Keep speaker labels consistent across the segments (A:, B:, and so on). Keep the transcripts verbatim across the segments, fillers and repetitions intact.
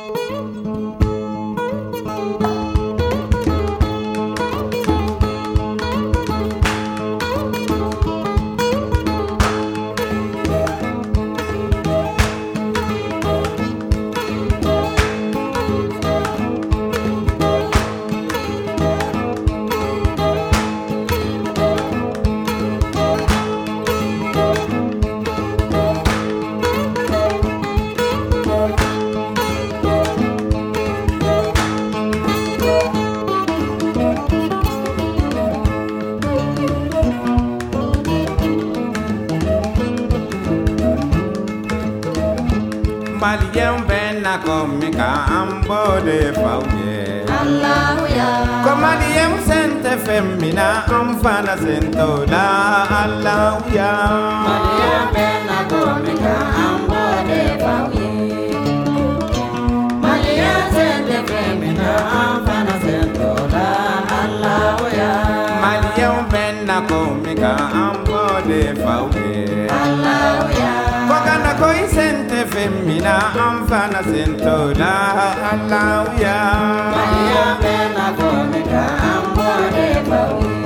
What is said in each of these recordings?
A: Malien benna komika ambode fauye
B: Allahu ya
A: Komalien sente femina amfana sentoda Allahu ya
B: Malien benna komika ambode fauye Malien sente femina amfana sentoda Allahu ya
A: Malien benna komika ambode fauye
B: Allahu ya
A: Kokana koi sente femina amfana sentoda Allahu ya
B: Malien benna komika ambode fauye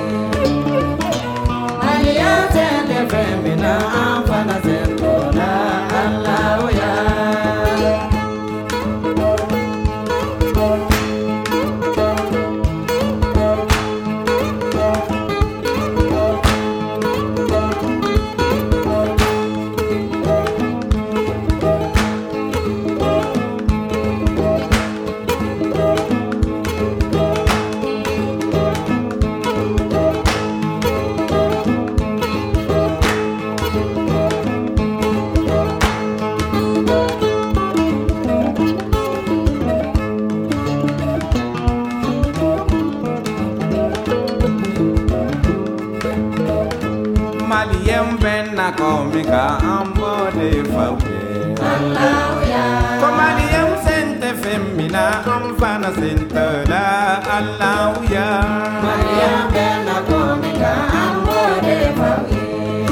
B: Malien sente femina amfana sentoda Allahu ya
A: Malien benna komika ambode fauye
B: Allahu ya
A: Komalien sente femina amfana sentoda Allahu ya
B: Malien benna komika ambode fauye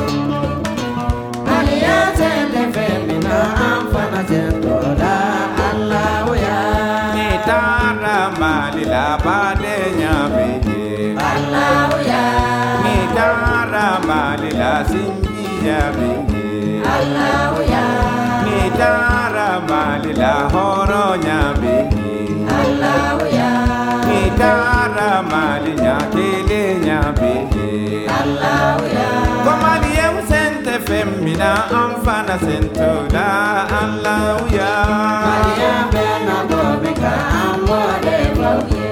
B: Malien sente femina amfana sentoda Allahu ya
A: Nitara malila bade nyabeye
B: Allahu ya
A: Nitara malila sinjiya beye
B: Allahu ya
A: Nitara malila horo nyabeye
B: Allahu ya
A: Nitara malinya kele nyabeye
B: Allahu ya
A: Komalien sente femina amfana sentoda Allahu ya
B: Malien benna komika ambode fauye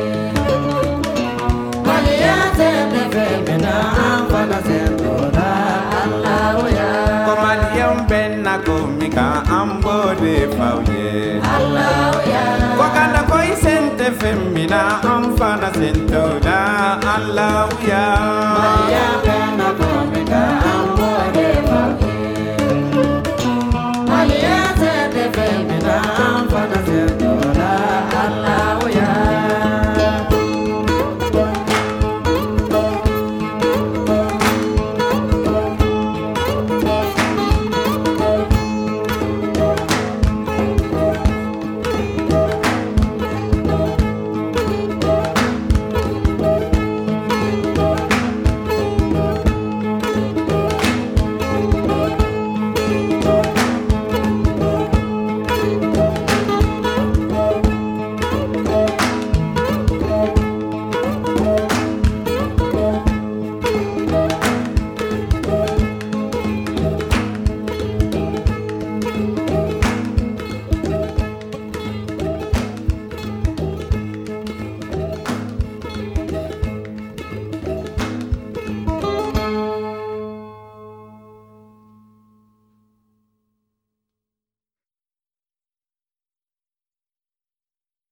B: Malien sente femina amfana sentoda Allahu ya
A: Komalien benna komika ambode fauye
B: Allahu ya
A: Kokana koi sente femina amfana sentoda Allahu ya
B: Malien benna komika